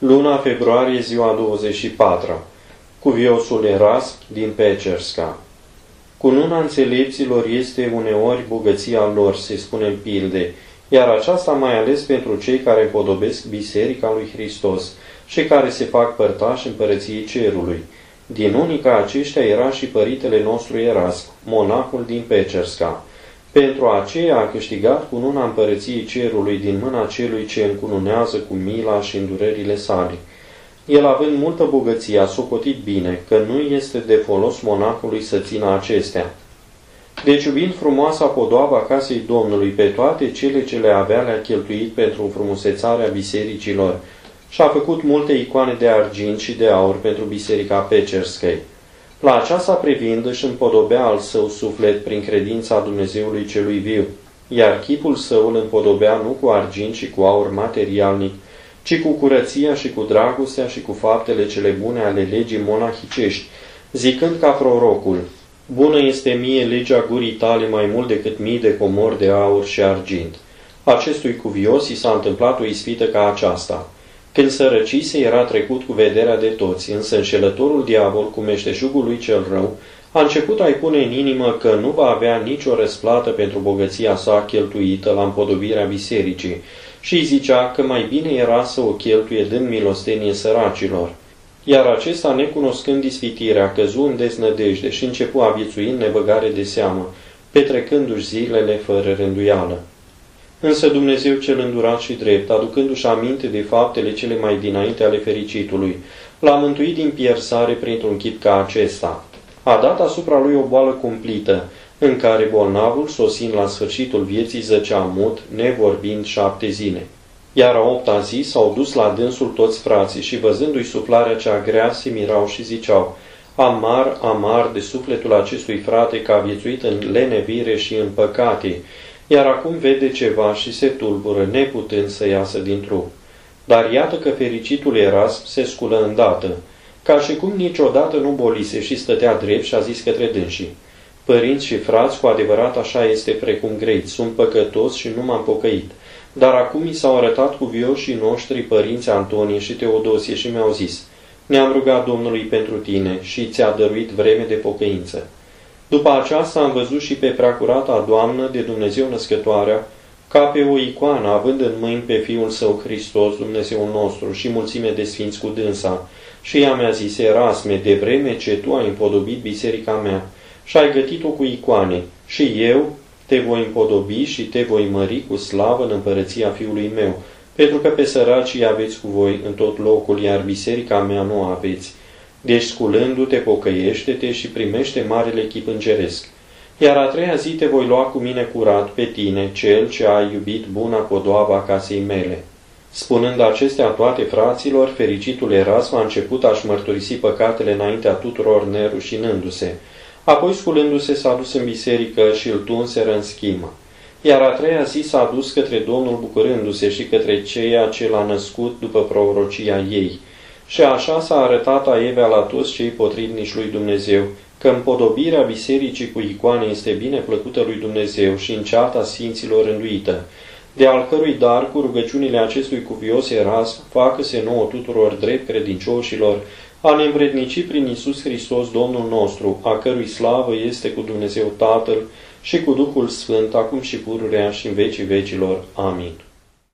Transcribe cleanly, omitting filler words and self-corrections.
Luna februarie, ziua 24. Cuviosul Erasm din Pecerska. Cununa înțelepților este uneori bogăția lor, se spune în pilde, iar aceasta mai ales pentru cei care împodobesc Biserica lui Hristos și care se fac părtași împărăției cerului. Din unii ca aceștia era și părintele nostru Erasm, monahul din Pecerska. Pentru aceea a câștigat cununa împărăției cerului din mâna celui ce încununează cu mila și îndurările sale. El, având multă bogăție, a socotit bine că nu este de folos monahului să țină acestea. Deci, iubind frumoasa podoaba casei Domnului, pe toate cele ce le avea le-a cheltuit pentru înfrumusețarea bisericilor și a făcut multe icoane de argint și de aur pentru biserica Pecerskei. La aceasta privind își împodobea al său suflet prin credința Dumnezeului celui viu, iar chipul său îl împodobea nu cu argint și cu aur materialnic, ci cu curăția și cu dragostea și cu faptele cele bune ale legii monahicești, zicând ca prorocul: bună este mie legea gurii tale mai mult decât mii de comori de aur și argint. Acestui cuvios i s-a întâmplat o ispită ca aceasta. Când sărăcise, era trecut cu vederea de toți, însă înșelătorul diavol, cu meșteșugul lui cel rău, a început a-i pune în inimă că nu va avea nicio răsplată pentru bogăția sa cheltuită la împodobirea bisericii și îi zicea că mai bine era să o cheltuie dând milostenie săracilor. Iar acesta, necunoscând ispitirea, căzu în deznădejde și începu a viețui în nebăgare de seamă, petrecându-și zilele fără rânduială. Însă Dumnezeu cel îndurat și drept, aducându-și aminte de faptele cele mai dinainte ale fericitului, l-a mântuit din pierzare printr-un chip ca acesta. A dat asupra lui o boală cumplită, în care bolnavul, sosind la sfârșitul vieții, zăcea mut, nevorbind 7 zile. Iar a 8-a zi s-au dus la dânsul toți frații și, văzându-i suflarea cea grea, se mirau și ziceau: amar, amar de sufletul acestui frate că a viețuit în lenevire și în păcate, iar acum vede ceva și se tulbură, neputând să iasă din trup. Dar iată că fericitul Erasm se sculă îndată, ca și cum niciodată nu bolise, și stătea drept și a zis către dânsii: părinți și frați, cu adevărat așa este precum greit, sunt păcătos și nu m-am pocăit. Dar acum mi s-au arătat cuvioșii noștri părinți Antonie și Teodosie și mi-au zis: ne-am rugat Domnului pentru tine și ți-a dăruit vreme de pocăință. După aceasta am văzut și pe preacurata Doamnă de Dumnezeu Născătoarea, ca pe o icoană, având în mâini pe Fiul Său Hristos, Dumnezeul nostru, și mulțime de sfinți cu dânsa. Și ea mi-a zis: Erasme, de vreme ce tu ai împodobit biserica mea și ai gătit-o cu icoane, și eu te voi împodobi și te voi mări cu slavă în împărăția Fiului meu, pentru că pe săracii aveți cu voi în tot locul, iar biserica mea nu aveți. Deci, sculându-te, pocăiește-te și primește marele chip îngeresc. Iar a 3-a zi te voi lua cu mine curat pe tine, cel ce ai iubit buna podoaba casei mele. Spunând acestea toate fraților, fericitul Erasm a început a-și mărturisi păcatele înaintea tuturor, nerușinându-se. Apoi, sculându-se, s-a dus în biserică și îl tunseră în schimă. Iar a 3-a zi s-a dus către Domnul bucurându-se și către ceea ce l-a născut după prorocia ei. Și așa s-a arătat aievea la toți cei potrivnici lui Dumnezeu, că împodobirea bisericii cu icoane este bine plăcută lui Dumnezeu și în ceata sfinților rânduită, de al cărui dar, cu rugăciunile acestui cuvios Erasm, facă-se nouă tuturor drept credincioșilor, a ne învrednici prin Iisus Hristos Domnul nostru, a cărui slavă este cu Dumnezeu Tatăl și cu Duhul Sfânt, acum și pururea și în vecii vecilor. Amin.